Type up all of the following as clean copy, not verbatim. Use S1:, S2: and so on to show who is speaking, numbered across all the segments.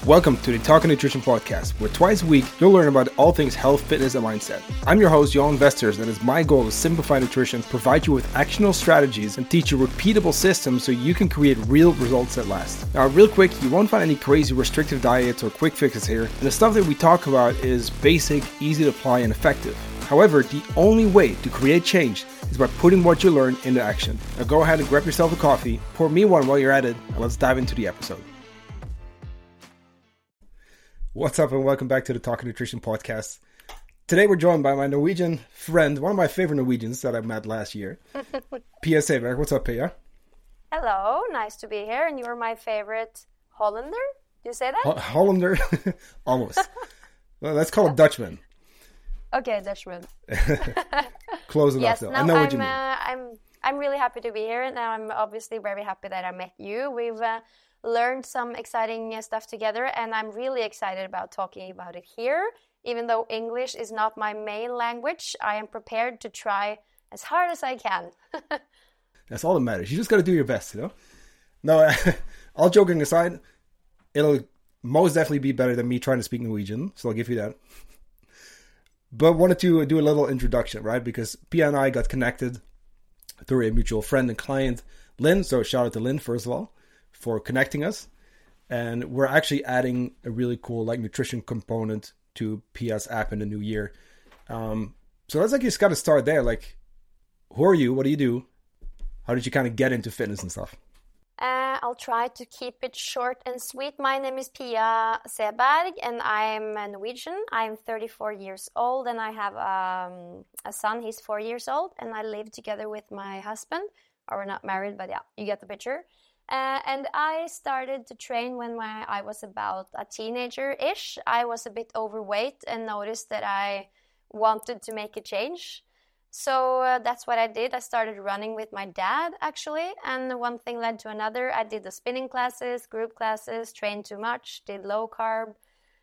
S1: Welcome to the Talking Nutrition Podcast, where twice a week you'll learn about all things health, fitness, and mindset. I'm your host, Johan Vesters, and it's my goal to simplify nutrition, provide you with actionable strategies, and teach you repeatable systems so you can create real results that last. Now, real quick, you won't find any crazy restrictive diets or quick fixes here, and the stuff that we talk about is basic, easy to apply, and effective. However, the only way to create change is by putting what you learn into action. Now go ahead and grab yourself a coffee, pour me one while you're at it, and let's dive into the episode. What's up and welcome back to the Talking Nutrition Podcast. Today we're joined by my Norwegian friend, one of my favorite Norwegians that I met last year, Pia Seberg. What's up, Pia?
S2: Hello, nice to be here. And you're my favorite Hollander? Do you say that?
S1: Hollander? Almost. Well, let's call it Dutchman.
S2: Okay, Dutchman.
S1: Close enough,
S2: yes,
S1: though.
S2: no,
S1: I know what you mean.
S2: I'm really happy to be here. Now I'm obviously very happy that I met you. We've learned some exciting stuff together, and I'm really excited about talking about it here. Even though English is not my main language, I am prepared to try as hard as I can.
S1: That's all that matters. You just got to do your best, you know? No, all joking aside, it'll most definitely be better than me trying to speak Norwegian, so I'll give you that. But wanted to do a little introduction, right? Because Pia and I got connected through a mutual friend and client, Lynn. So shout out to Lynn, first of all, for connecting us. And we're actually adding a really cool nutrition component to Pia's app in the new year. So let's just got to start there. Who are you? What do you do? How did you kind of get into fitness and stuff?
S2: I'll try to keep it short and sweet. My name is Pia Seberg and I'm Norwegian. I'm 34 years old and I have a son. He's 4 years old and I live together with my husband. Or we're not married, but yeah, you get the picture. And I started to train when I was about a teenager-ish. I was a bit overweight and noticed that I wanted to make a change. So that's what I did. I started running with my dad, actually. And one thing led to another. I did the spinning classes, group classes, trained too much, did low carb.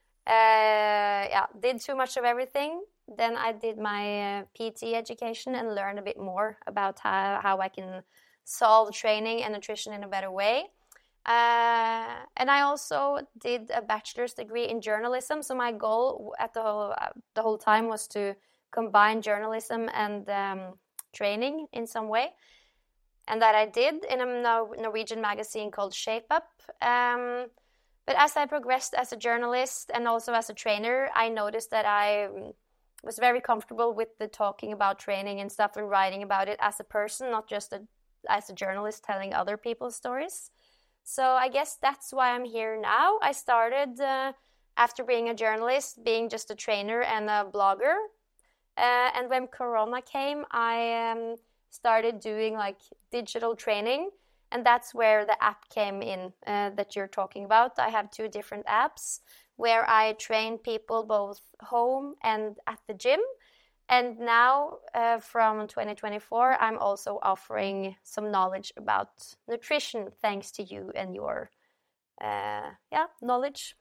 S2: Did too much of everything. Then I did my PT education and learned a bit more about how I can solve training and nutrition in a better way. And I also did a bachelor's degree in journalism. So my goal at the whole time was to combine journalism and training in some way. And that I did in a Norwegian magazine called Shape Up. But as I progressed as a journalist and also as a trainer, I noticed that I was very comfortable with the talking about training and stuff and writing about it as a person, not just as a journalist telling other people's stories. So I guess that's why I'm here now. I started after being a journalist, being just a trainer and a blogger. And when Corona came, I started doing digital training. And that's where the app came in that you're talking about. I have 2 different apps where I train people both home and at the gym. And now from 2024, I'm also offering some knowledge about nutrition thanks to you and your knowledge.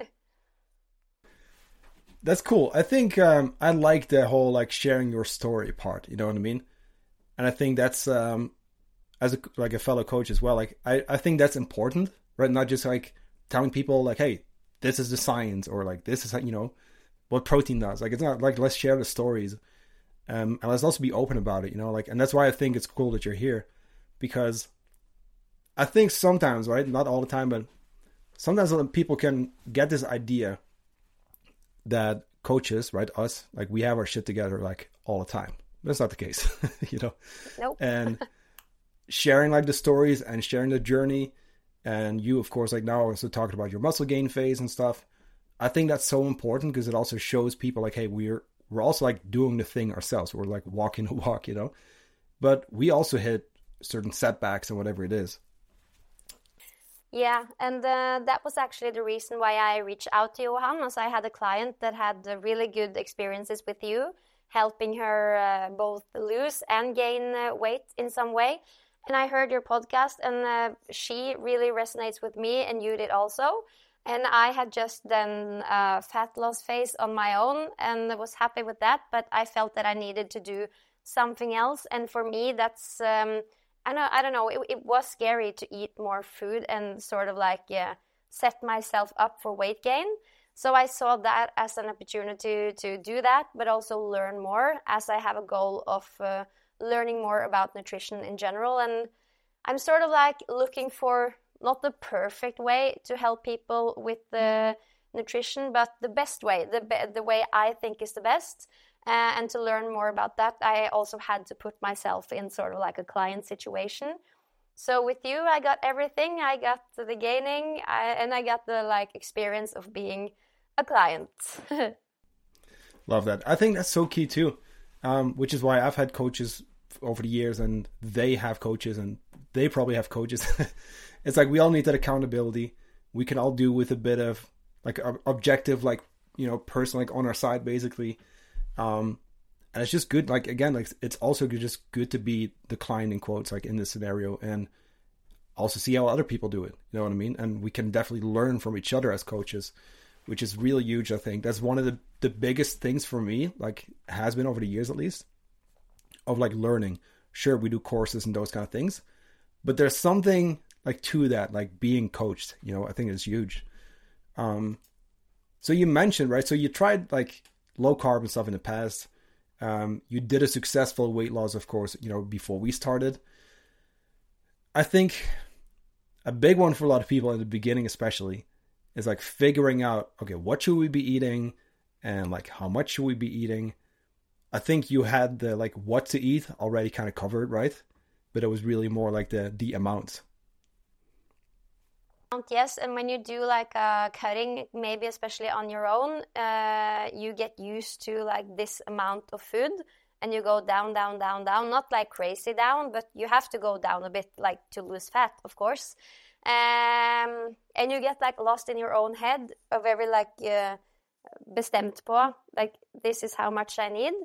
S1: That's cool. I think I like the whole sharing your story part. You know what I mean? And I think that's as a fellow coach as well. I think that's important, right? Not just telling people hey, this is the science or this is what protein does. It's not let's share the stories, and let's also be open about it. And that's why I think it's cool that you're here, because I think sometimes, right, not all the time, but sometimes people can get this idea that coaches, right, us, we have our shit together all the time. That's not the case,
S2: Nope.
S1: And sharing the stories and sharing the journey, and you, of course, now also talking about your muscle gain phase and stuff. I think that's so important because it also shows people hey, we're also doing the thing ourselves. We're walking the walk, but we also hit certain setbacks and whatever it is.
S2: Yeah, and that was actually the reason why I reached out to Johan, as I had a client that had really good experiences with you, helping her both lose and gain weight in some way. And I heard your podcast, and she really resonates with me, and you did also. And I had just done a fat loss phase on my own, and I was happy with that, but I felt that I needed to do something else. And for me, that's I don't know. It was scary to eat more food and sort of set myself up for weight gain. So I saw that as an opportunity to do that, but also learn more, as I have a goal of learning more about nutrition in general. And I'm sort of like looking for not the perfect way to help people with the nutrition, but the best way, the way I think is the best. And to learn more about that, I also had to put myself in sort of like a client situation. So with you, I got everything. I got the gaining, and I got the like experience of being a client.
S1: Love that. I think that's so key too, which is why I've had coaches over the years, and they have coaches, and they probably have coaches. It's like we all need that accountability. We can all do with a bit of like objective, like, you know, person like on our side basically. And it's just good. Like, again, like it's also just good to be the client in quotes, like in this scenario, and also see how other people do it. You know what I mean? And we can definitely learn from each other as coaches, which is really huge. I think that's one of the biggest things for me, like has been over the years at least, of like learning. Sure, we do courses and those kind of things, but there's something like to that, like being coached, you know, I think is huge. So you mentioned, right? So you tried like low carb and stuff in the past. You did a successful weight loss, of course, you know, before we started. I think a big one for a lot of people in the beginning, especially, is like figuring out, okay, what should we be eating and like how much should we be eating? I think you had the like what to eat already kind of covered, right? But it was really more like the amounts.
S2: Yes, and when you do like cutting, maybe especially on your own, you get used to like this amount of food, and you go down, down, down, down, not like crazy down, but you have to go down a bit, like to lose fat, of course. And you get like lost in your own head, of very like bestemt på, like this is how much I need.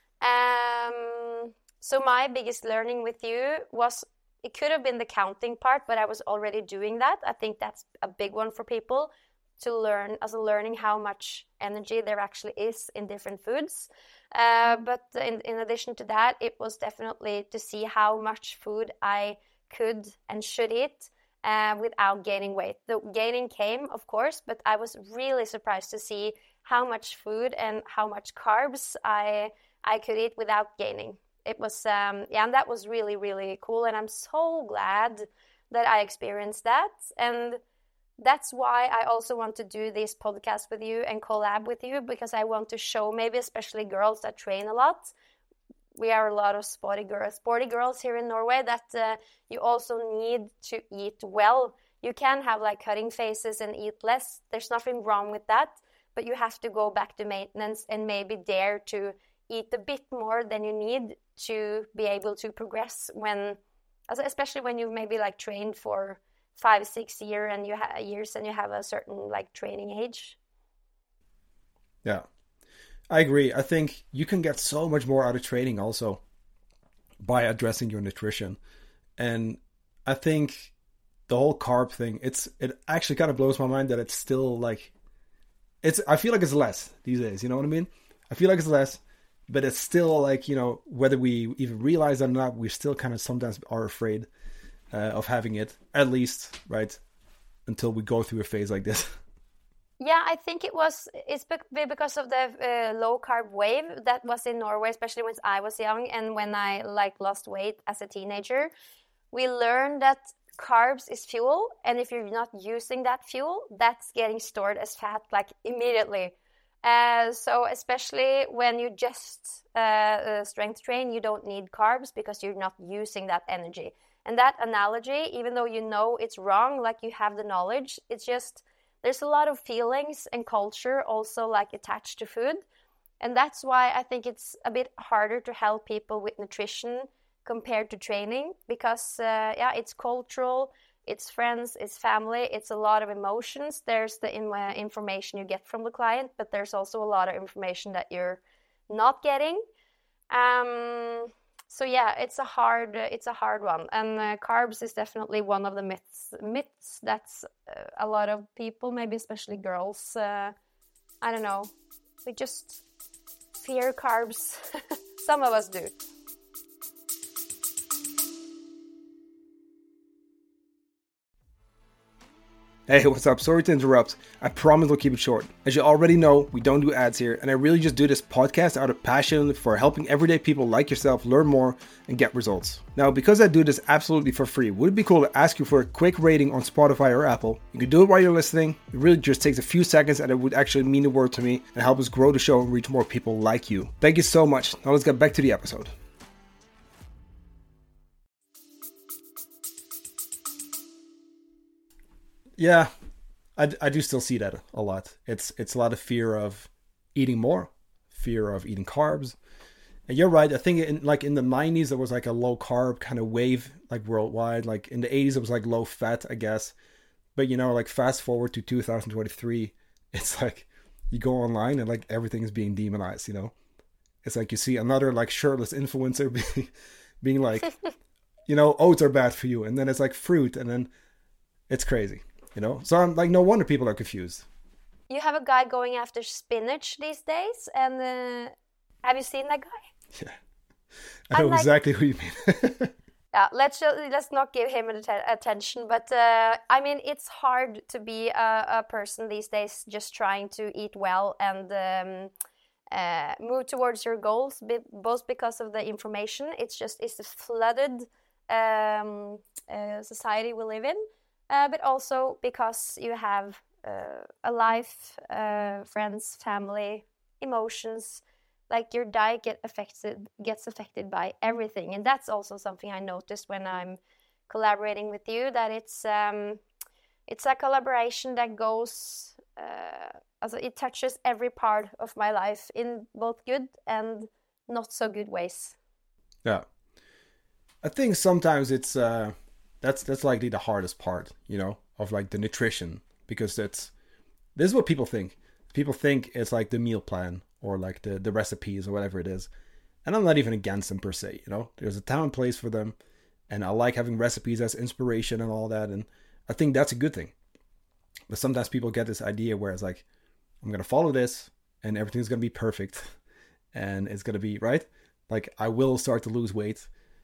S2: So my biggest learning with you was, it could have been the counting part, but I was already doing that. I think that's a big one for people to learn, as a learning how much energy there actually is in different foods. But in addition to that, it was definitely to see how much food I could and should eat without gaining weight. The gaining came, of course, but I was really surprised to see how much food and how much carbs I could eat without gaining. It was, and that was really, really cool. And I'm so glad that I experienced that. And that's why I also want to do this podcast with you and collab with you, because I want to show maybe especially girls that train a lot. We are a lot of sporty girls here in Norway, that you also need to eat well. You can have like cutting phases and eat less. There's nothing wrong with that, but you have to go back to maintenance and maybe dare to eat a bit more than you need to be able to progress, when, especially when you maybe like trained for 5-6 years and you have a certain like training age.
S1: Yeah, I agree. I think you can get so much more out of training also by addressing your nutrition. And I think the whole carb thing, it actually kind of blows my mind that it's still like, I feel like it's less these days, you know what I mean? I feel like it's less, but it's still like, you know, whether we even realize it or not, we still kind of sometimes are afraid of having it, at least, right? Until we go through a phase like this.
S2: Yeah, I think it's because of the low carb wave that was in Norway, especially when I was young and when I like lost weight as a teenager. We learned that carbs is fuel, and if you're not using that fuel, that's getting stored as fat like immediately. So especially when you just strength train, you don't need carbs because you're not using that energy. And that analogy, even though you know it's wrong, like you have the knowledge, it's just, there's a lot of feelings and culture also like attached to food. And that's why I think it's a bit harder to help people with nutrition compared to training, because it's cultural, it's friends, it's family, it's a lot of emotions. There's the information you get from the client, but there's also a lot of information that you're not getting. So yeah, it's a hard one. And carbs is definitely one of the myths that's a lot of people, maybe especially girls, I don't know, we just fear carbs. Some of us do.
S1: Hey, what's up? Sorry to interrupt. I promise we'll keep it short. As you already know, we don't do ads here, and I really just do this podcast out of passion for helping everyday people like yourself learn more and get results. Now, because I do this absolutely for free, would it be cool to ask you for a quick rating on Spotify or Apple? You can do it while you're listening. It really just takes a few seconds, and it would actually mean the world to me and help us grow the show and reach more people like you. Thank you so much. Now let's get back to the episode. Yeah, I do still see that a lot. It's a lot of fear of eating more, fear of eating carbs. And you're right. I think in the 90s there was like a low carb kind of wave like worldwide. Like in the 80s it was like low fat, I guess. But like fast forward to 2023, it's like you go online and like everything is being demonized. It's like you see another like shirtless influencer being like, oats are bad for you, and then it's like fruit, and then it's crazy. So I'm like, no wonder people are confused.
S2: You have a guy going after spinach these days, and have you seen that guy?
S1: Yeah, I know exactly who you mean.
S2: Yeah, let's not give him attention. But I mean, it's hard to be a person these days just trying to eat well and move towards your goals, both because of the information. It's a flooded society we live in. But also because you have a life, friends, family, emotions. Like your diet gets affected by everything, and that's also something I noticed when I'm collaborating with you. That it's a collaboration that goes, it touches every part of my life in both good and not so good ways.
S1: Yeah, I think sometimes it's. That's likely the hardest part, of like the nutrition, because this is what people think. People think it's like the meal plan or like the recipes or whatever it is. And I'm not even against them per se, There's a time and place for them. And I like having recipes as inspiration and all that. And I think that's a good thing. But sometimes people get this idea where it's like, I'm going to follow this and everything's going to be perfect. And it's going to be, right? Like I will start to lose weight.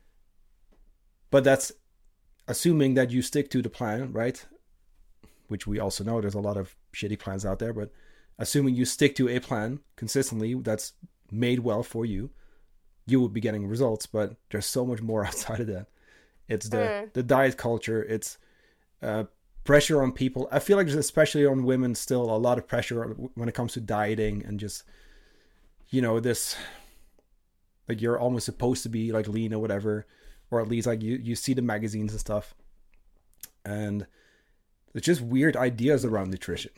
S1: But that's assuming that you stick to the plan, right? Which we also know there's a lot of shitty plans out there, but assuming you stick to a plan consistently that's made well for you, you will be getting results. But there's so much more outside of that. It's the diet culture. It's pressure on people. I feel like there's, especially on women, still a lot of pressure when it comes to dieting and just, this, like you're almost supposed to be like lean or whatever. Or at least like you see the magazines and stuff. And it's just weird ideas around nutrition,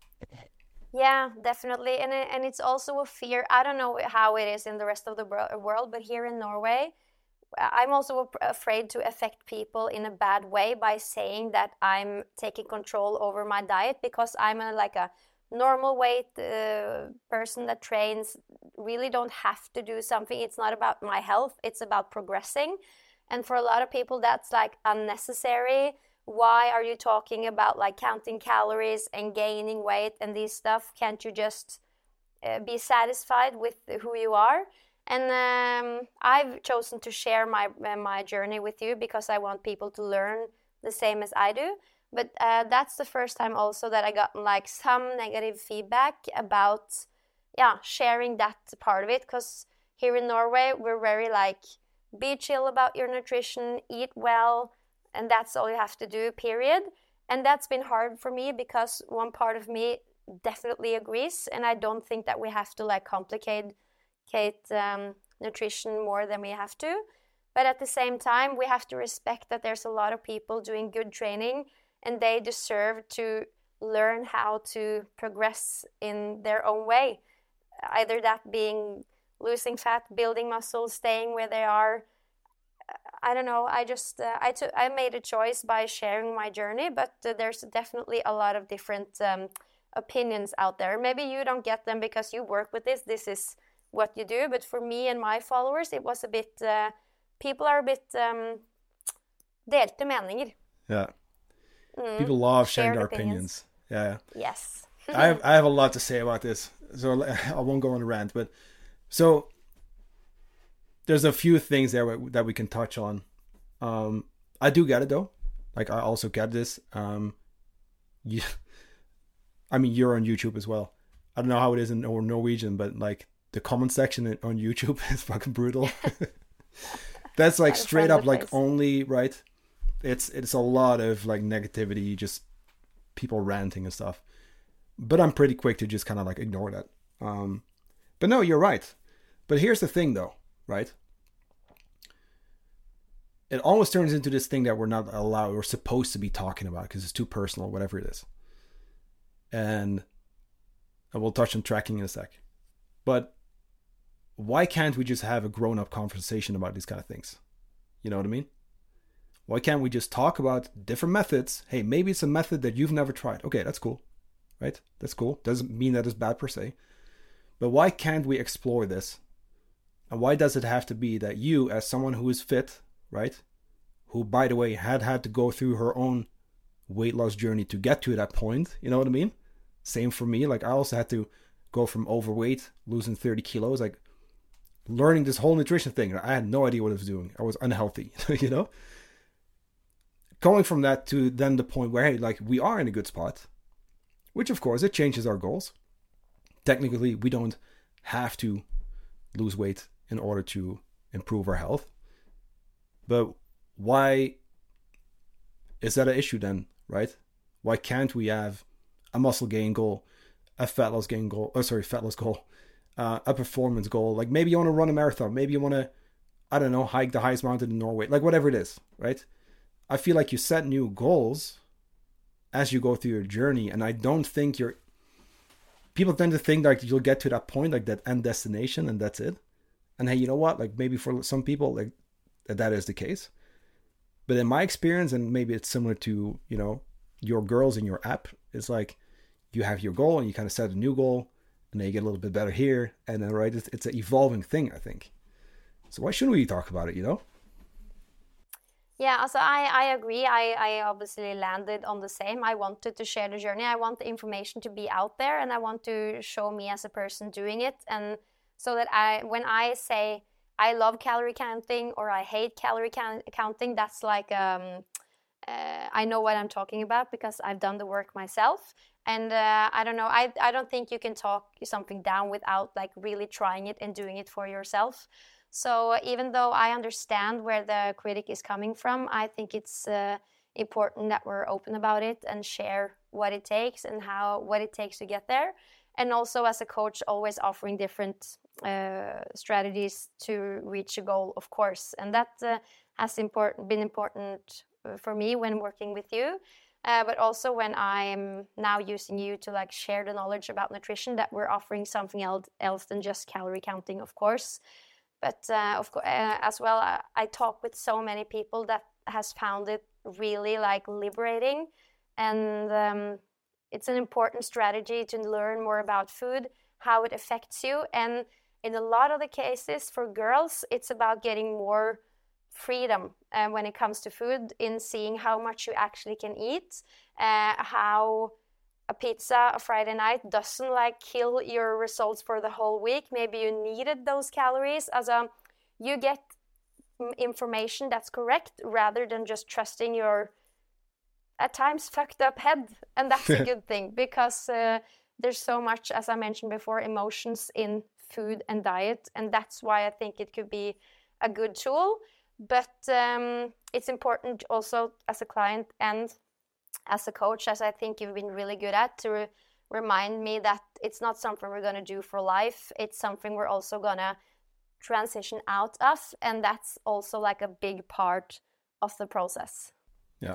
S2: Yeah, definitely. And it's also a fear. I don't know how it is in the rest of the world, but here in Norway, I'm also afraid to affect people in a bad way by saying that I'm taking control over my diet, because I'm like a normal weight person that trains, really don't have to do something. It's not about my health. It's about progressing. And for a lot of people, that's like unnecessary. Why are you talking about like counting calories and gaining weight and these stuff? Can't you just be satisfied with who you are? And I've chosen to share my journey with you because I want people to learn the same as I do. But that's the first time also that I got like some negative feedback about, sharing that part of it. Because here in Norway, we're very like, be chill about your nutrition, eat well, and that's all you have to do, period. And that's been hard for me because one part of me definitely agrees, and I don't think that we have to like complicate nutrition more than we have to. But at the same time, we have to respect that there's a lot of people doing good training, and they deserve to learn how to progress in their own way. Either that being losing fat, building muscles, staying where they are. I don't know. I made a choice by sharing my journey, but there's definitely a lot of different opinions out there. Maybe you don't get them because you work with this. This is what you do. But for me and my followers, it was a bit. People are a bit delte meninger.
S1: Yeah. People love sharing their opinions. Yeah.
S2: Yes.
S1: I have a lot to say about this, so I won't go on a rant. But so there's a few things there that we can touch on. I do get it though. Like I also get this. you, I mean, you're on YouTube as well. I don't know how it is in Norwegian, but like the comment section on YouTube is fucking brutal. That's like straight up like only, right? It's a lot of like negativity, just people ranting and stuff. But I'm pretty quick to just kind of like ignore that. But no, you're right. But here's the thing though, right? It almost turns into this thing that we're not allowed or supposed to be talking about because it's too personal, whatever it is. And we'll touch on tracking in a sec. But why can't we just have a grown-up conversation about these kind of things? You know what I mean? Why can't we just talk about different methods? Hey, maybe it's a method that you've never tried. Okay, that's cool. Right? That's cool. Doesn't mean that it's bad per se. But why can't we explore this? And why does it have to be that you, as someone who is fit, right? Who, by the way, had to go through her own weight loss journey to get to that point. You know what I mean? Same for me. Like I also had to go from overweight, losing 30 kilos, like learning this whole nutrition thing. I had no idea what I was doing. I was unhealthy, you know? Going from that to then the point where, hey, like we are in a good spot, which of course it changes our goals. Technically, we don't have to lose weight in order to improve our health. But why is that an issue then, right? Why can't we have a muscle gain goal, a fat loss goal, a performance goal? Like maybe you want to run a marathon, maybe you want to, I don't know, hike the highest mountain in Norway, like whatever it is, right? I feel like you set new goals as you go through your journey, and I don't think people tend to think like you'll get to that point, like that end destination, and that's it. And hey, you know what? Like maybe for some people, like that is the case. But in my experience, and maybe it's similar to, you know, your girls in your app, it's like you have your goal and you kind of set a new goal and then you get a little bit better here. And then, right, it's an evolving thing, I think. So why shouldn't we talk about it, you know?
S2: Yeah, so I agree. I obviously landed on the same. I wanted to share the journey. I want the information to be out there, and I want to show me as a person doing it. And so that when I say I love calorie counting or I hate calorie counting, that's like, I know what I'm talking about because I've done the work myself. And I don't know, I don't think you can talk something down without like really trying it and doing it for yourself. So even though I understand where the critic is coming from, I think it's important that we're open about it and share what it takes and what it takes to get there. And also as a coach, always offering different strategies to reach a goal, of course. And that has been important for me when working with you. But also when I'm now using you to like share the knowledge about nutrition, that we're offering something else than just calorie counting, of course. But of course, as well, I talk with so many people that has found it really like liberating, and it's an important strategy to learn more about food, how it affects you, and in a lot of the cases for girls, it's about getting more freedom when it comes to food, in seeing how much you actually can eat, how a pizza a Friday night doesn't like kill your results for the whole week. Maybe you needed those calories you get information that's correct rather than just trusting your at times fucked up head. And that's a good thing because there's so much, as I mentioned before, emotions in food and diet. And that's why I think it could be a good tool. But it's important also as a client and as a coach, as I think you've been really good at, to remind me that it's not something we're going to do for life. It's something we're also going to transition out of. And that's also like a big part of the process.
S1: Yeah.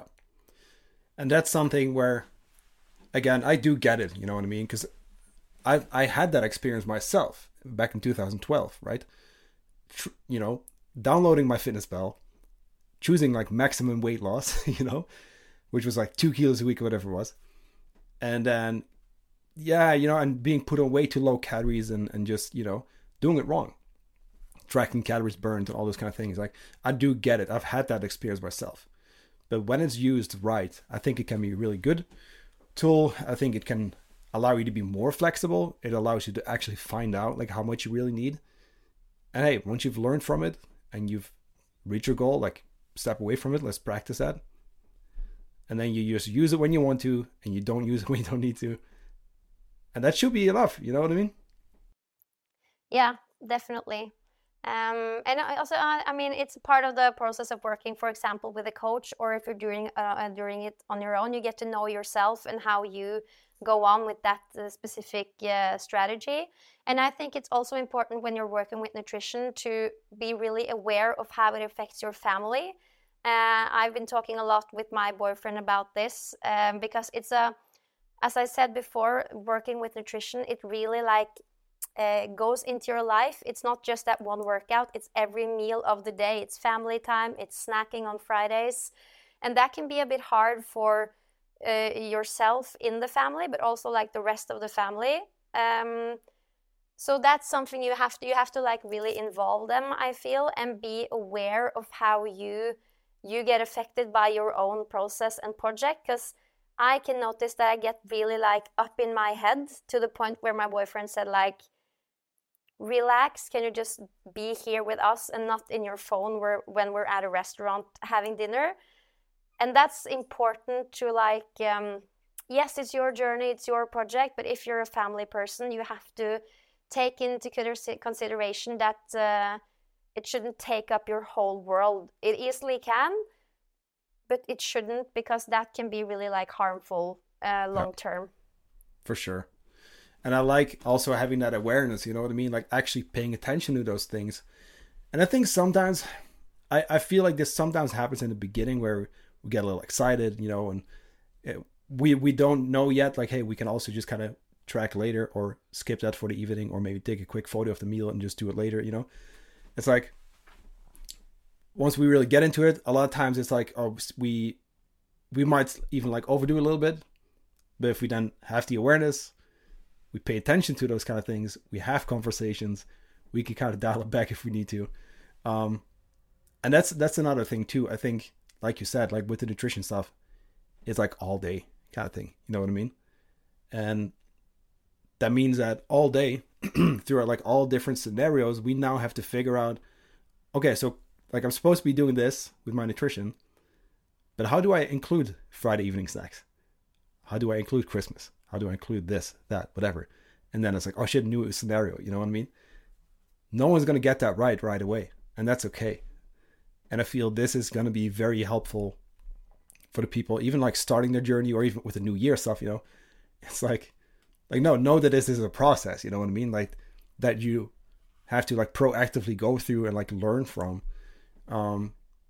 S1: And that's something where, again, I do get it, you know what I mean? Because I had that experience myself back in 2012, right? You know, downloading MyFitnessPal, choosing like maximum weight loss, you know, which was like 2 kilos a week or whatever it was. And then, yeah, you know, and being put on way too low calories and just, you know, doing it wrong. Tracking calories burned and all those kind of things. Like, I do get it. I've had that experience myself. But when it's used right, I think it can be a really good tool. I think it can allow you to be more flexible. It allows you to actually find out like how much you really need. And hey, once you've learned from it and you've reached your goal, like step away from it. Let's practice that. and then you just use it when you want to, and you don't use it when you don't need to, and that should be enough. You know what I mean?
S2: Yeah, definitely. And I mean, it's part of the process of working, for example, with a coach, or if you're doing it on your own, you get to know yourself and how you go on with that specific strategy. And I think it's also important when you're working with nutrition to be really aware of how it affects your family. I've been talking a lot with my boyfriend about this because it's as I said before, working with nutrition, it really like goes into your life. It's not just that one workout, it's every meal of the day. It's family time, it's snacking on Fridays. And that can be a bit hard for yourself in the family, but also like the rest of the family. So that's something you have to like really involve them, I feel, and be aware of how you get affected by your own process and project. Because I can notice that I get really like up in my head to the point where my boyfriend said like, relax, can you just be here with us and not in your phone when we're at a restaurant having dinner? And that's important to like, yes, it's your journey, it's your project, but if you're a family person, you have to take into consideration that it shouldn't take up your whole world. It easily can, but it shouldn't, because that can be really like harmful long term.
S1: For sure. And I like also having that awareness, you know what I mean? Like actually paying attention to those things. And I think sometimes, I feel like this sometimes happens in the beginning where we get a little excited, you know, and we don't know yet, like, hey, we can also just kind of track later or skip that for the evening, or maybe take a quick photo of the meal and just do it later, you know? It's like, once we really get into it, a lot of times it's like, oh, we might even like overdo a little bit. But if we then have the awareness, we pay attention to those kind of things, we have conversations, we can kind of dial it back if we need to. And that's another thing too. I think, like you said, like with the nutrition stuff, it's like all day kind of thing. You know what I mean? And that means that all day, through like all different scenarios, we now have to figure out, okay, so like I'm supposed to be doing this with my nutrition, but how do I include Friday evening snacks? How do I include Christmas? How do I include this, that, whatever? And then it's like, oh shit, new scenario. You know what I mean? No one's going to get that right away. And that's okay. And I feel this is going to be very helpful for the people, even like starting their journey, or even with the new year stuff, you know? It's like no, know that this is a process, you know what I mean? Like that you have to like proactively go through and like learn from. And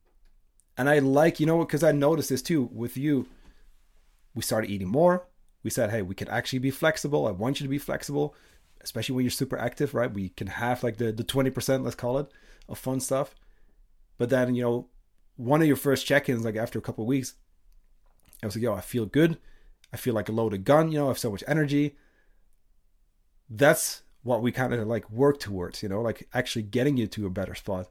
S1: I like, you know, because I noticed this too with you. We started eating more. We said, hey, we can actually be flexible. I want you to be flexible, especially when you're super active, right? We can have like the 20%, let's call it, of fun stuff. But then, you know, one of your first check-ins, like after a couple of weeks, I was like, yo, I feel good. I feel like a loaded gun, you know, I have so much energy. That's what we kind of like work towards, you know, like actually getting you to a better spot.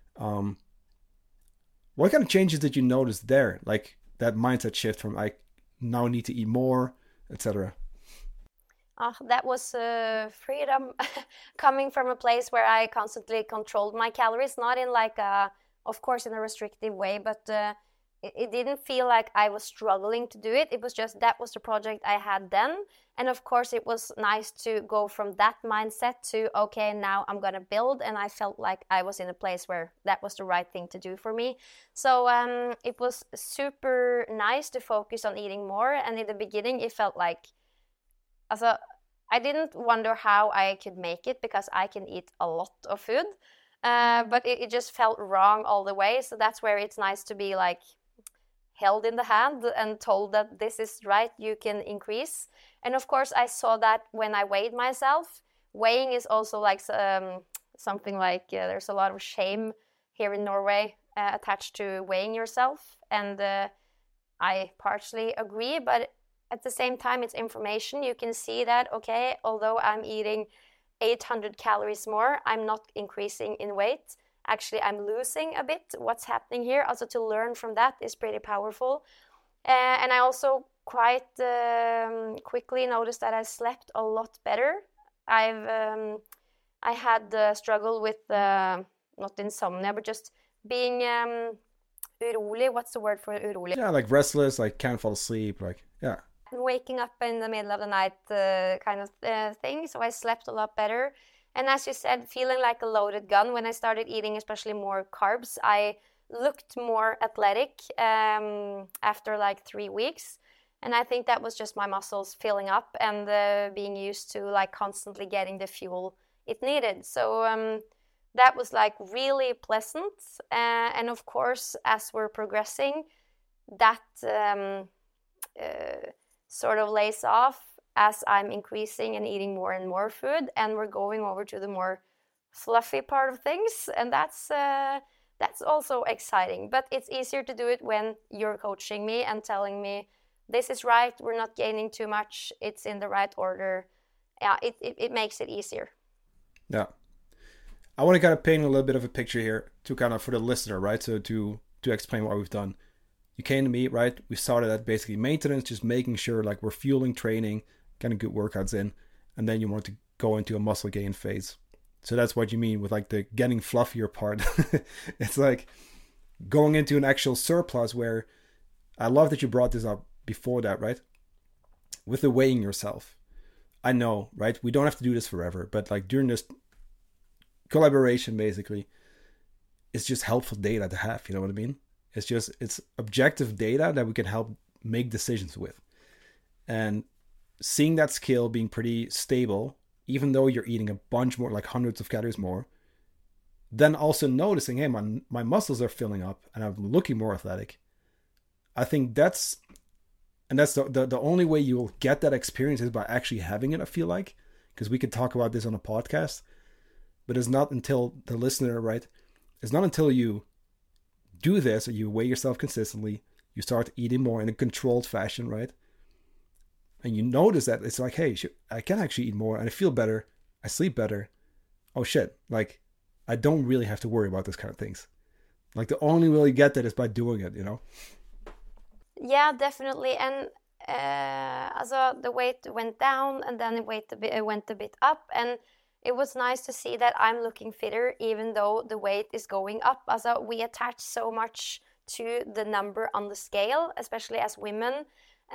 S1: What kind of changes did you notice there? Like that mindset shift from like now need to eat more, etc.
S2: That was freedom coming from a place where I constantly controlled my calories, not in like of course in a restrictive way, but it didn't feel like I was struggling to do it. It was just that was the project I had then. And of course it was nice to go from that mindset to, okay, now I'm gonna build. And I felt like I was in a place where that was the right thing to do for me. So it was super nice to focus on eating more. And in the beginning it felt like, also, I didn't wonder how I could make it, because I can eat a lot of food. But it just felt wrong all the way. So that's where it's nice to be like held in the hand and told that this is right, you can increase. And of course I saw that when I weighed myself. Weighing is also like something like there's a lot of shame here in Norway attached to weighing yourself, and I partially agree, but at the same time it's information. You can see that, okay, although I'm eating 800 calories more, I'm not increasing in weight. Actually, I'm losing a bit. What's happening here? Also, to learn from that is pretty powerful. And I also quite quickly noticed that I slept a lot better. I had struggled with not insomnia, but just being urolig. What's the word for urolig?
S1: Yeah, like restless, like can't fall asleep, like, yeah.
S2: Waking up in the middle of the night kind of thing. So I slept a lot better. And as you said, feeling like a loaded gun. When I started eating especially more carbs, I looked more athletic after like 3 weeks. And I think that was just my muscles filling up and being used to like constantly getting the fuel it needed. So that was like really pleasant. And of course, as we're progressing, that sort of lays off as I'm increasing and eating more and more food, and we're going over to the more fluffy part of things, and that's also exciting. But it's easier to do it when you're coaching me and telling me this is right, we're not gaining too much, it's in the right order. Yeah, it makes it easier.
S1: Yeah, I want to kind of paint a little bit of a picture here to kind of for the listener, right? So to explain what we've done. You came to me, right? We started at basically maintenance, just making sure like we're fueling training, getting good workouts in, and then you want to go into a muscle gain phase. So that's what you mean with like the getting fluffier part. It's like going into an actual surplus where I love that you brought this up before that, right? With the weighing yourself. I know, right? We don't have to do this forever, but like during this collaboration, basically, it's just helpful data to have, you know what I mean? It's objective data that we can help make decisions with. And seeing that scale being pretty stable, even though you're eating a bunch more, like hundreds of calories more, then also noticing, hey, my muscles are filling up and I'm looking more athletic. I think that's the only way you will get that experience is by actually having it, I feel like, because we could talk about this on a podcast, but it's not until the listener, right? It's not until you do this, or you weigh yourself consistently, you start eating more in a controlled fashion, right? And you notice that it's like, hey, I can actually eat more and I feel better. I sleep better. Oh shit. Like, I don't really have to worry about those kind of things. Like, the only way you get that is by doing it, you know?
S2: Yeah, definitely. And also the weight went down and then it went a bit up. And it was nice to see that I'm looking fitter even though the weight is going up. Also, we attach so much to the number on the scale, especially as women.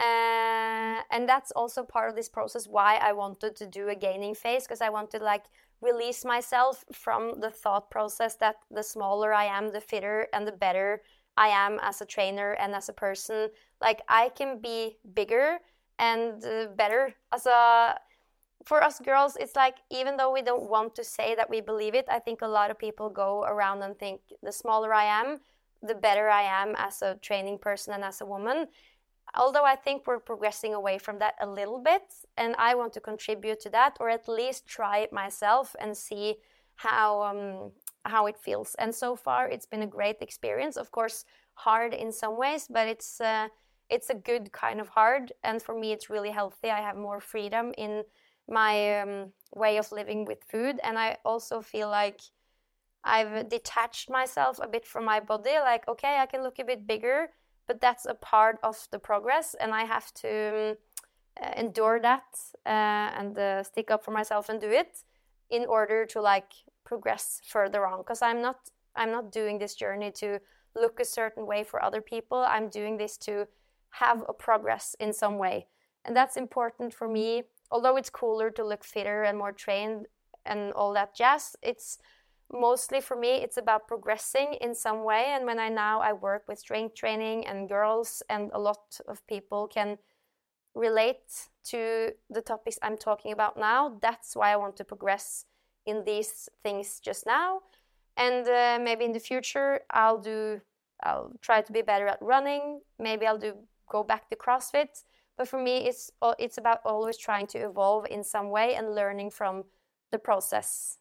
S2: And that's also part of this process why I wanted to do a gaining phase, because I wanted to like release myself from the thought process that the smaller I am, the fitter and the better I am as a trainer and as a person. Like, I can be bigger and better as a... For us girls, it's like, even though we don't want to say that we believe it, I think a lot of people go around and think the smaller I am, the better I am as a training person and as a woman. Although I think we're progressing away from that a little bit, and I want to contribute to that, or at least try it myself and see how it feels. And so far, it's been a great experience. Of course, hard in some ways, but it's a good kind of hard. And for me, it's really healthy. I have more freedom in my way of living with food, and I also feel like I've detached myself a bit from my body. Like, okay, I can look a bit bigger, but that's a part of the progress, and I have to endure that and stick up for myself and do it in order to like progress further on. Because I'm not doing this journey to look a certain way for other people. I'm doing this to have a progress in some way, and that's important for me. Although it's cooler to look fitter and more trained and all that jazz, it's mostly for me, it's about progressing in some way. And when I work with strength training and girls, and a lot of people can relate to the topics I'm talking about now, that's why I want to progress in these things just now. And maybe in the future, I'll try to be better at running. Maybe I'll go back to CrossFit. But for me, it's about always trying to evolve in some way and learning from the process.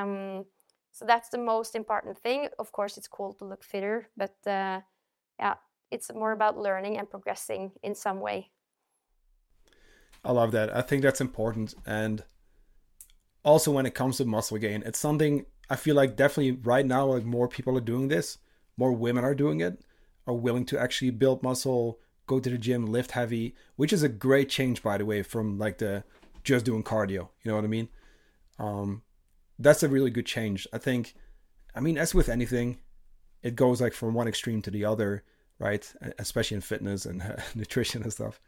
S2: So that's the most important thing. Of course, it's cool to look fitter, but yeah, it's more about learning and progressing in some way.
S1: I love that. I think that's important. And also when it comes to muscle gain, it's something I feel like definitely right now, like more people are doing this, more women are doing it, are willing to actually build muscle, go to the gym, lift heavy, which is a great change, by the way, from like the just doing cardio. You know what I mean? That's a really good change. I think, I mean, as with anything, it goes like from one extreme to the other, right? Especially in fitness and nutrition and stuff.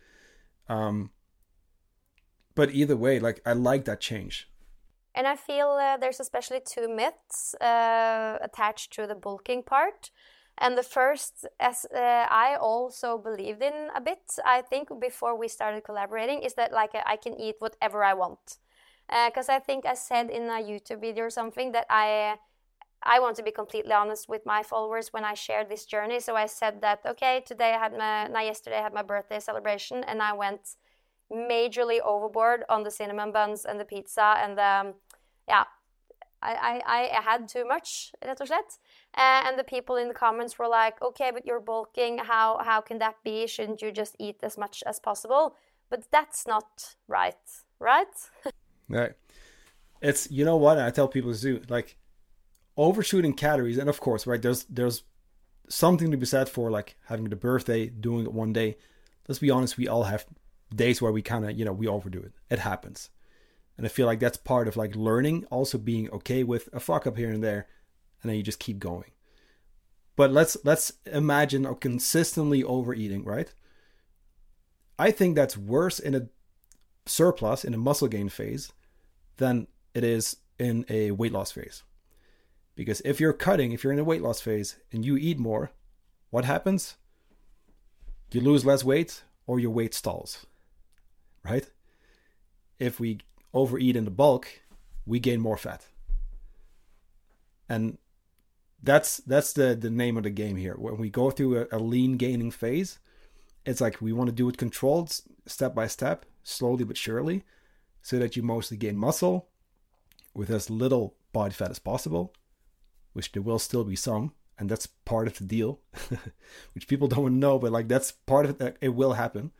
S1: But either way, like I like that change.
S2: And I feel there's especially two myths attached to the bulking part. And the first, as I also believed in a bit, I think before we started collaborating, is that like I can eat whatever I want. Because I think I said in a YouTube video or something that I want to be completely honest with my followers when I shared this journey. So I said that, okay, yesterday I had my birthday celebration and I went majorly overboard on the cinnamon buns and the pizza and I had too much, rett og slett. And the people in the comments were like, okay, but you're bulking. How can that be? Shouldn't you just eat as much as possible? But that's not right, right?
S1: Right. It's, you know what? I tell people to do, like, overshooting calories. And of course, right, there's something to be said for like having the birthday, doing it one day. Let's be honest, we all have days where we kind of, we overdo it. It happens. And I feel like that's part of like learning, also being okay with a fuck up here and there, and then you just keep going. But let's imagine a consistently overeating, right? I think that's worse in a surplus, in a muscle gain phase, than it is in a weight loss phase. Because if you're in a weight loss phase and you eat more, what happens? You lose less weight or your weight stalls, right? If we overeat in the bulk, we gain more fat. And that's the name of the game here. When we go through a lean gaining phase, it's like we want to do it controlled, step by step, slowly but surely, so that you mostly gain muscle with as little body fat as possible, which there will still be some, and that's part of the deal, which people don't know, but like that's part of it. It will happen.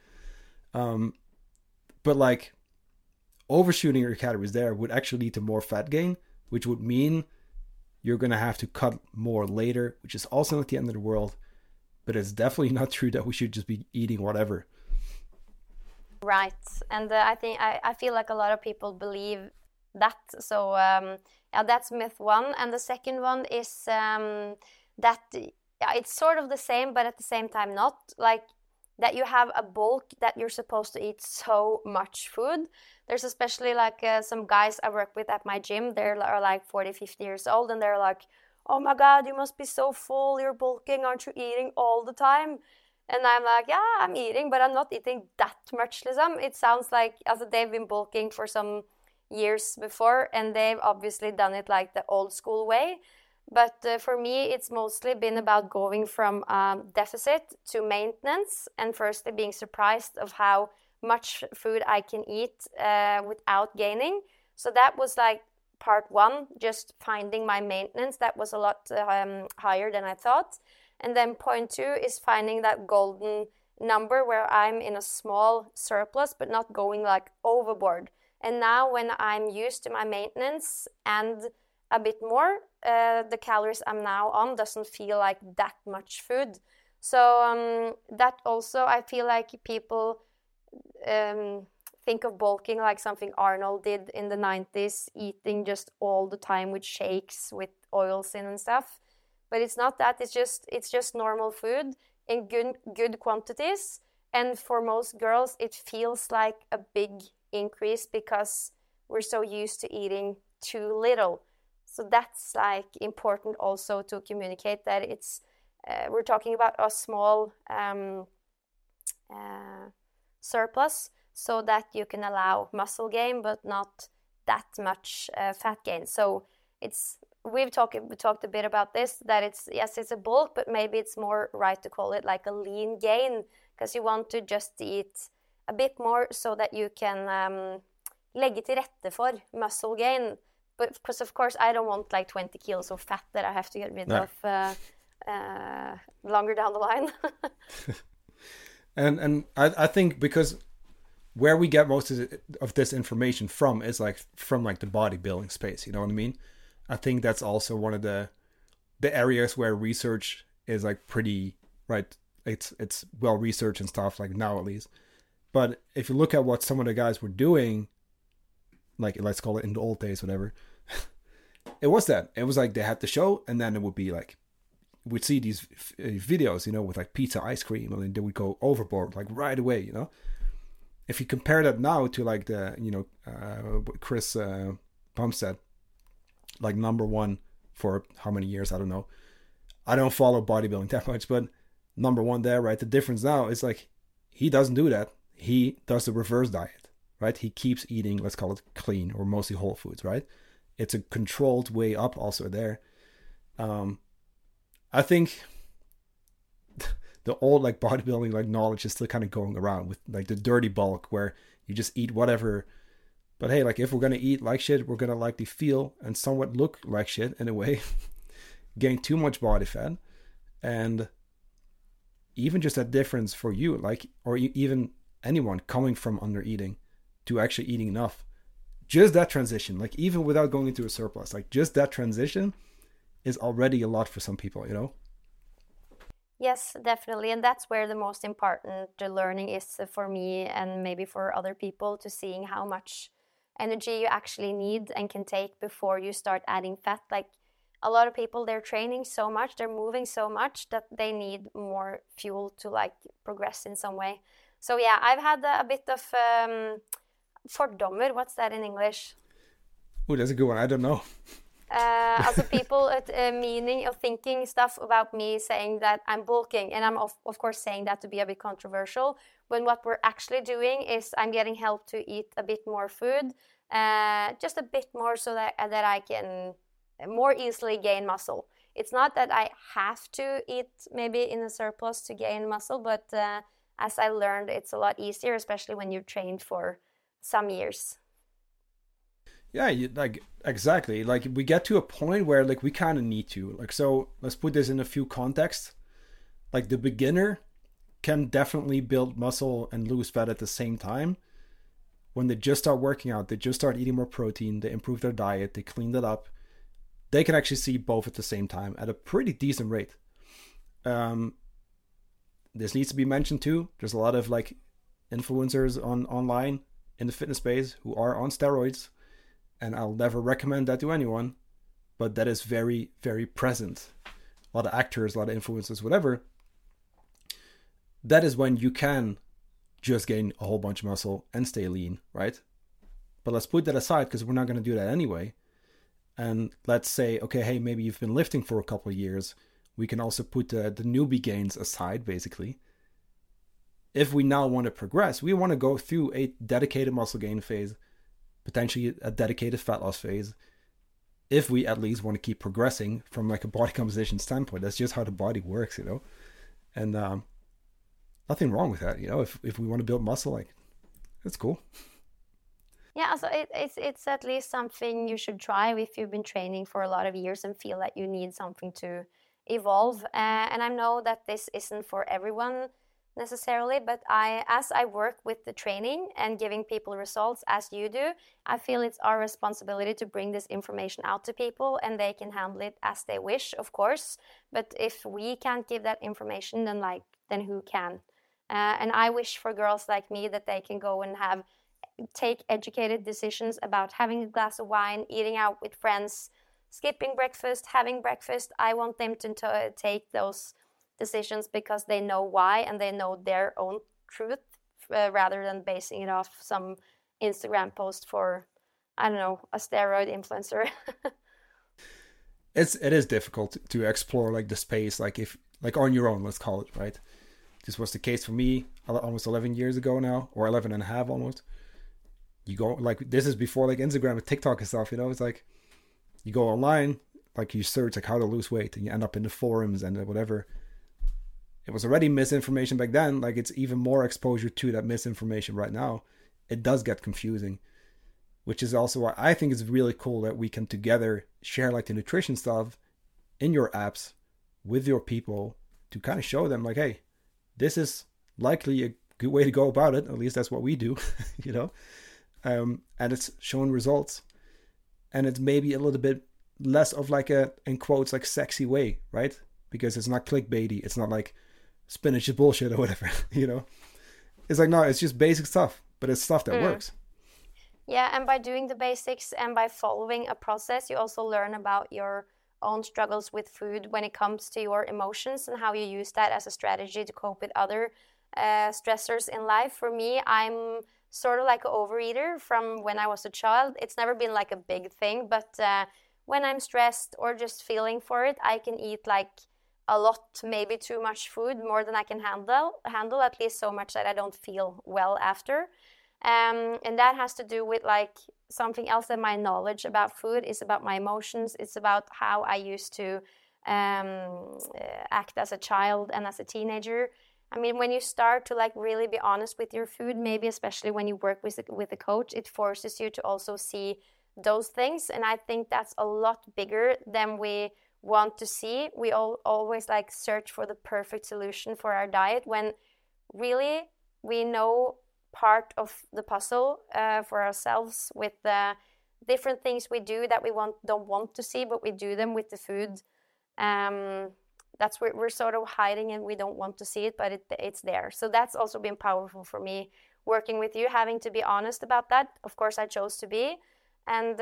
S1: But like overshooting your calories there would actually lead to more fat gain, which would mean you're going to have to cut more later, which is also not the end of the world. But it's definitely not true that we should just be eating whatever.
S2: Right. And I think I feel like a lot of people believe that. So that's myth one. And the second one is that it's sort of the same, but at the same time not. Like that you have a bulk that you're supposed to eat so much food. There's especially like some guys I work with at my gym. They're like 40, 50 years old, and they're like, oh my God, you must be so full. You're bulking. Aren't you eating all the time? And I'm like, yeah, I'm eating, but I'm not eating that much. It sounds like they've been bulking for some years before, and they've obviously done it like the old school way. But for me, it's mostly been about going from deficit to maintenance, and firstly being surprised of how much food I can eat without gaining. So that was like part one, just finding my maintenance. That was a lot higher than I thought. And then point two is finding that golden number where I'm in a small surplus, but not going like overboard. And now when I'm used to my maintenance and a bit more, the calories I'm now on doesn't feel like that much food. So that also, I feel like people think of bulking like something Arnold did in the 90s, eating just all the time with shakes with oils in and stuff. But it's not that. It's just normal food in good quantities. And for most girls, it feels like a big increase because we're so used to eating too little. So that's like important also to communicate that it's we're talking about a small surplus, so that you can allow muscle gain, but not that much fat gain. So we've talked a bit about this, that it's a bulk, but maybe it's more right to call it like a lean gain, because you want to just eat a bit more so that you can legge til rette for muscle gain. But because of course I don't want like 20 kilos of fat that I have to get rid of longer down the line.
S1: And I think because where we get most of this information from is like from like the bodybuilding space, you know what I mean? I think that's also one of the areas where research is like pretty, right, it's well researched and stuff, like now at least. But if you look at what some of the guys were doing, like let's call it in the old days, whatever, it was like they had the show and then it would be like we'd see these videos, you know, with like pizza ice cream, and then they would go overboard like right away, you know. If you compare that now to like the, you know, what Chris Bumstead, like number one for how many years, I don't know. I don't follow bodybuilding that much, but number one there, right? The difference now is like he doesn't do that. He does the reverse diet, right? He keeps eating, let's call it clean or mostly whole foods, right? It's a controlled way up also there. I think the old like bodybuilding like knowledge is still kind of going around with like the dirty bulk where you just eat whatever. But hey, like if we're gonna eat like shit, we're gonna likely feel and somewhat look like shit in a way, gain too much body fat, and even just that difference for you, like, or even anyone coming from under eating to actually eating enough, just that transition, like even without going into a surplus, like just that transition is already a lot for some people, you know.
S2: Yes, definitely. And that's where the most important learning is for me and maybe for other people, to seeing how much energy you actually need and can take before you start adding fat. Like a lot of people, they're training so much, they're moving so much that they need more fuel to like progress in some way. So yeah, I've had a bit of fordommer. What's that in English?
S1: Oh, that's a good one. I don't know.
S2: Also people meaning or thinking stuff about me, saying that I'm bulking, and I'm of course saying that to be a bit controversial, when what we're actually doing is I'm getting help to eat a bit more food, just a bit more, so that I can more easily gain muscle. It's not that I have to eat maybe in a surplus to gain muscle, but as I learned, it's a lot easier, especially when you've trained for some years.
S1: Yeah, like exactly. Like we get to a point where like we kind of need to. Like, so let's put this in a few contexts. Like the beginner can definitely build muscle and lose fat at the same time. When they just start working out, they just start eating more protein, they improve their diet, they clean it up. They can actually see both at the same time at a pretty decent rate. This needs to be mentioned too. There's a lot of like influencers online in the fitness space who are on steroids. And I'll never recommend that to anyone, but that is very, very present. A lot of actors, a lot of influencers, whatever. That is when you can just gain a whole bunch of muscle and stay lean, right? But let's put that aside, because we're not going to do that anyway. And let's say, okay, hey, maybe you've been lifting for a couple of years. We can also put the newbie gains aside, basically. If we now want to progress, we want to go through a dedicated muscle gain phase, potentially a dedicated fat loss phase, if we at least want to keep progressing from like a body composition standpoint. That's just how the body works, you know. And nothing wrong with that, you know. If we want to build muscle, like, that's cool.
S2: Yeah, so it's at least something you should try if you've been training for a lot of years and feel that you need something to evolve. And I know that this isn't for everyone necessarily, but as I work with the training and giving people results as you do, I feel it's our responsibility to bring this information out to people, and they can handle it as they wish, of course. But if we can't give that information, then who can? And I wish for girls like me that they can go and take educated decisions about having a glass of wine, eating out with friends, skipping breakfast, having breakfast. I want them to take those decisions because they know why and they know their own truth, rather than basing it off some Instagram post for, I don't know, a steroid influencer.
S1: It is difficult to explore like the space, like if like on your own, let's call it, right? This was the case for me almost 11 years ago now, or 11 and a half almost. You go, like, this is before like Instagram and TikTok and stuff, you know. It's like you go online, like you search like how to lose weight, and you end up in the forums and whatever. It was already misinformation back then. Like, it's even more exposure to that misinformation right now. It does get confusing, which is also why I think it's really cool that we can together share like the nutrition stuff in your apps with your people to kind of show them like, hey, this is likely a good way to go about it. At least that's what we do, you know. And it's showing results, and it's maybe a little bit less of like a, in quotes, like sexy way, right? Because it's not clickbaity. It's not like spinach is bullshit or whatever, you know. It's like, no, it's just basic stuff, but it's stuff that works.
S2: Yeah, and by doing the basics and by following a process, you also learn about your own struggles with food when it comes to your emotions and how you use that as a strategy to cope with other stressors in life. For me, I'm sort of like an overeater from when I was a child. It's never been like a big thing, but when I'm stressed or just feeling for it, I can eat like a lot, maybe too much food, more than I can handle at least so much that I don't feel well after. And that has to do with like something else, that my knowledge about food is about my emotions. It's about how I used to act as a child and as a teenager. I mean, when you start to like really be honest with your food, maybe especially when you work with a coach, it forces you to also see those things. And I think that's a lot bigger than we want to see. We always like search for the perfect solution for our diet, when really we know part of the puzzle for ourselves with the different things we do that we don't want to see, but we do them with the food. That's where we're sort of hiding and we don't want to see it, but it's there. So that's also been powerful for me, working with you, having to be honest about that. Of course, I chose to be. And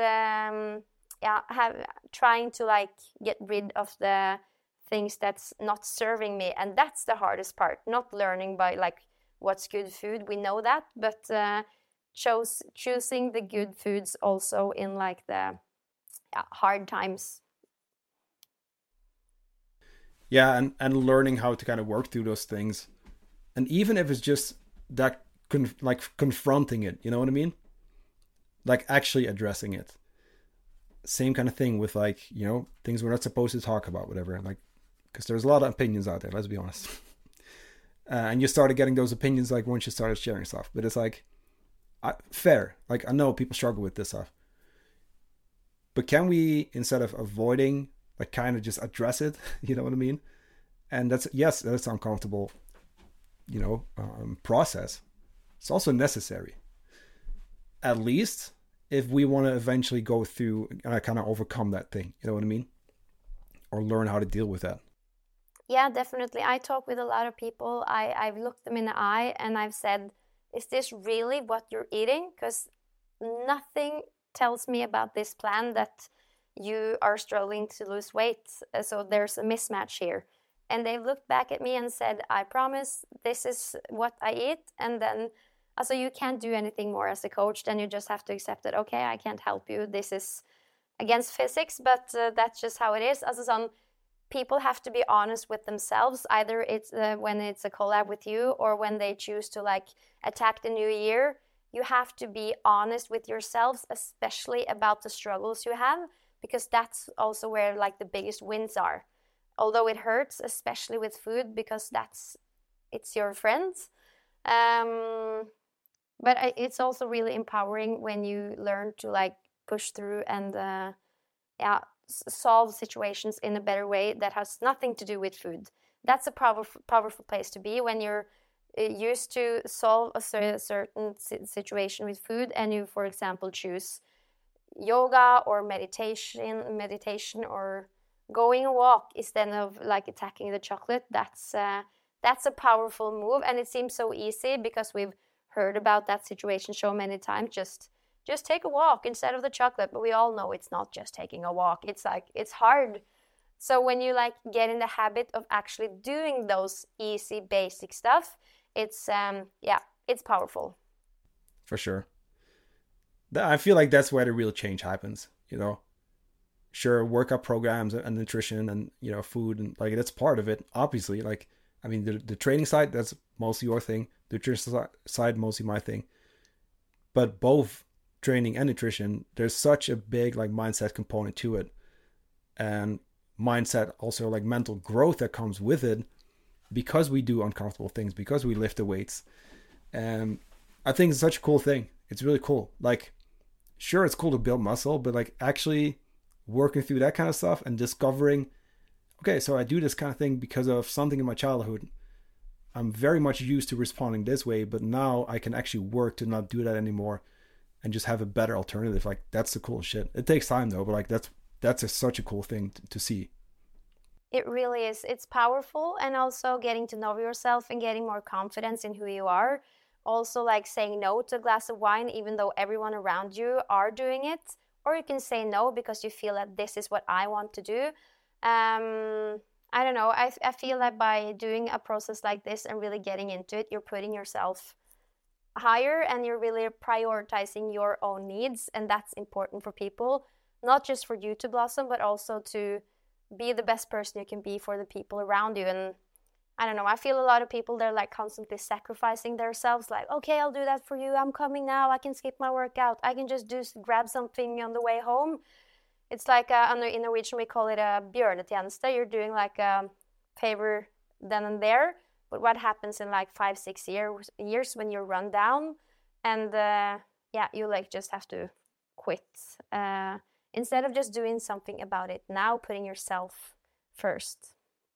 S2: trying to like get rid of the things that's not serving me. And that's the hardest part, not learning by like what's good food. We know that, but choosing the good foods also in like the hard times.
S1: Yeah, and learning how to kind of work through those things. And even if it's just that like confronting it, you know what I mean? Like actually addressing it. Same kind of thing with like, you know, things we're not supposed to talk about, whatever. Like, because there's a lot of opinions out there, let's be honest. And you started getting those opinions like once you started sharing stuff. But it's like, fair. Like, I know people struggle with this stuff. But can we, instead of avoiding, like kind of just address it? You know what I mean? And that's uncomfortable, you know, process. It's also necessary. At least if we want to eventually go through and kind of overcome that thing, you know what I mean? Or learn how to deal with that.
S2: Yeah, definitely. I talk with a lot of people. I've looked them in the eye and I've said, is this really what you're eating? Because nothing tells me about this plan that you are struggling to lose weight. So there's a mismatch here. And they've looked back at me and said, I promise this is what I eat. And then, also, you can't do anything more as a coach. Then you just have to accept that, okay, I can't help you. This is against physics, but that's just how it is. Also, people have to be honest with themselves. Either it's when it's a collab with you or when they choose to like attack the new year. You have to be honest with yourselves, especially about the struggles you have, because that's also where like the biggest wins are. Although it hurts, especially with food, because it's your friends. But it's also really empowering when you learn to like push through and solve situations in a better way that has nothing to do with food. That's a powerful place to be, when you're used to solve a certain situation with food and you, for example, choose yoga or meditation or going a walk instead of like attacking the chocolate. That's a powerful move, and it seems so easy because we've heard about that situation so many times. Just take a walk instead of the chocolate. But we all know it's not just taking a walk. It's like, it's hard. So when you like get in the habit of actually doing those easy basic stuff, it's it's powerful.
S1: For sure. I feel like that's where the real change happens, you know. Sure, workout programs and nutrition and, you know, food, and like that's part of it, obviously. Like, I mean, the training side, that's mostly your thing. The nutrition side, mostly my thing. But both training and nutrition, there's such a big like mindset component to it. And mindset, also like mental growth that comes with it, because we do uncomfortable things, because we lift the weights. And I think it's such a cool thing. It's really cool. Like, sure, it's cool to build muscle, but like actually working through that kind of stuff and discovering, okay, so I do this kind of thing because of something in my childhood. I'm very much used to responding this way, but now I can actually work to not do that anymore and just have a better alternative. Like, that's the cool shit. It takes time though, but like that's such a cool thing to see.
S2: It really is. It's powerful, and also getting to know yourself and getting more confidence in who you are. Also, like saying no to a glass of wine, even though everyone around you are doing it, or you can say no because you feel that this is what I want to do. I don't know. I feel that by doing a process like this and really getting into it, you're putting yourself higher and you're really prioritizing your own needs. And that's important for people, not just for you to blossom, but also to be the best person you can be for the people around you. And I don't know, I feel a lot of people, they're like constantly sacrificing themselves, like, okay, I'll do that for you. I'm coming now. I can skip my workout. I can just grab something on the way home. It's like, in Norwegian, we call it a bjørnetjeneste. You're doing like a favor then and there. But what happens in like 5-6 years when you run down and you like just have to quit. Instead of just doing something about it now, putting yourself first.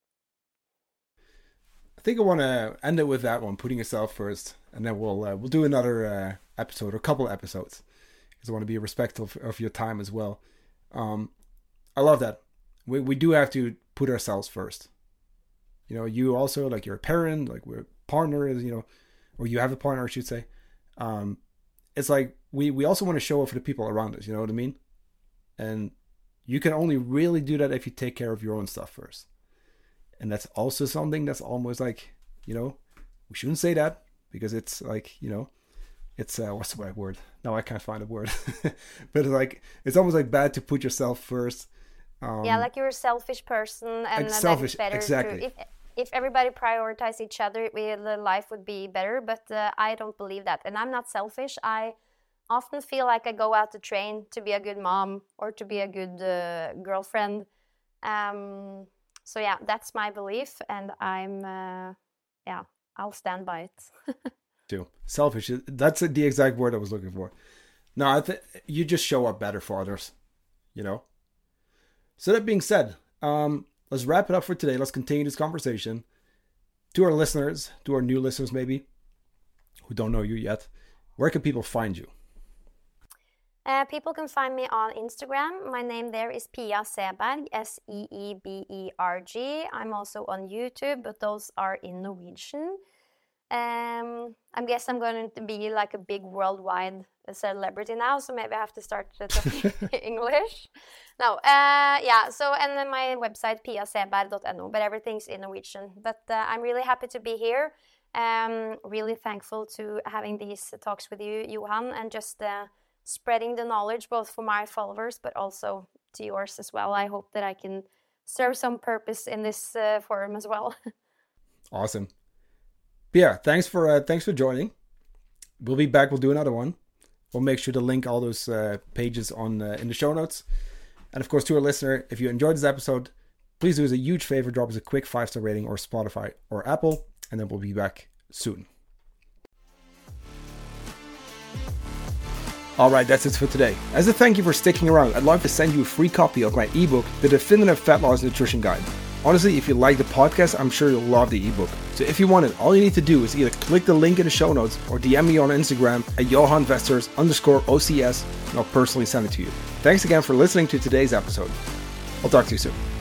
S1: I think I want to end it with that one, putting yourself first, and then we'll do another episode or a couple episodes, because I want to be respectful of your time as well. I love that. We do have to put ourselves first. You know, you also, like, you're a parent, like, we're partners, you know, or you have a partner, I should say. It's like we also want to show up for the people around us, you know what I mean? And you can only really do that if you take care of your own stuff first. And that's also something that's almost like, you know, we shouldn't say that, because it's like, you know, it's what's the right word? No, I can't find a word. But like, it's almost like bad to put yourself first.
S2: Like you're a selfish person, and
S1: like selfish,
S2: better
S1: exactly.
S2: If everybody prioritized each other, the life would be better. But I don't believe that, and I'm not selfish. I often feel like I go out to train to be a good mom or to be a good girlfriend. So yeah, that's my belief, and I'll stand by it.
S1: Too selfish. That's the exact word I was looking for. No, I think you just show up better for others, you know. So that being said, let's wrap it up for today. Let's continue this conversation. To our listeners, to our new listeners maybe, who don't know you yet, where can people find you?
S2: People can find me on Instagram. My name there is Pia Seberg, Seeberg. I'm also on YouTube, but those are in Norwegian. I guess I'm going to be like a big worldwide celebrity now, so maybe I have to start talking English. No, so, and then my website, piaseberg.no, but everything's in Norwegian. But I'm really happy to be here. Really thankful to having these talks with you, Johan, and just spreading the knowledge both for my followers, but also to yours as well. I hope that I can serve some purpose in this forum as well.
S1: Awesome. Yeah, thanks for joining. We'll be back. We'll do another one. We'll make sure to link all those pages on in the show notes. And of course, to our listener, if you enjoyed this episode, please do us a huge favor, drop us a quick 5-star rating or Spotify or Apple, and then we'll be back soon. Alright, that's it for today. As a thank you for sticking around, I'd like to send you a free copy of my ebook, The Definitive Fat Loss Nutrition Guide. Honestly, if you like the podcast, I'm sure you'll love the ebook. So if you want it, all you need to do is either click the link in the show notes or DM me on Instagram at johanvesters_OCS, and I'll personally send it to you. Thanks again for listening to today's episode. I'll talk to you soon.